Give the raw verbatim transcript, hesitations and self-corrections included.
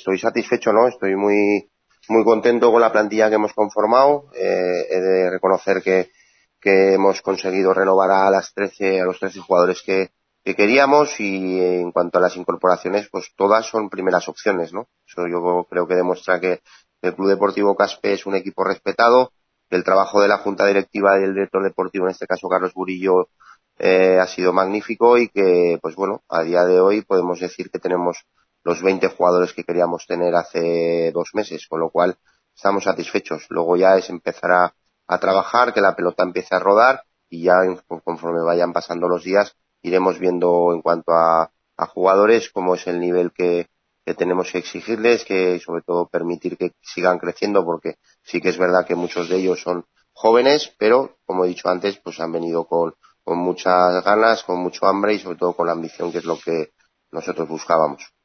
estoy satisfecho, ¿no? Estoy muy muy contento con la plantilla que hemos conformado. Eh, he de reconocer que, que hemos conseguido renovar a las trece, a los trece jugadores que, que queríamos, y en cuanto a las incorporaciones, pues todas son primeras opciones, ¿no? Eso yo creo que demuestra que el Club Deportivo Caspe es un equipo respetado, que el trabajo de la Junta Directiva y el director deportivo, en este caso Carlos Burillo, eh, ha sido magnífico, y que, pues bueno, a día de hoy podemos decir que tenemos los veinte jugadores que queríamos tener hace dos meses, con lo cual estamos satisfechos. Luego ya es empezar a, a trabajar, que la pelota empiece a rodar, y ya conforme vayan pasando los días iremos viendo en cuanto a, a jugadores cómo es el nivel que, que tenemos que exigirles, que sobre todo permitir que sigan creciendo, porque sí que es verdad que muchos de ellos son jóvenes, pero como he dicho antes, pues han venido con, con muchas ganas, con mucho hambre y sobre todo con la ambición, que es lo que nosotros buscábamos.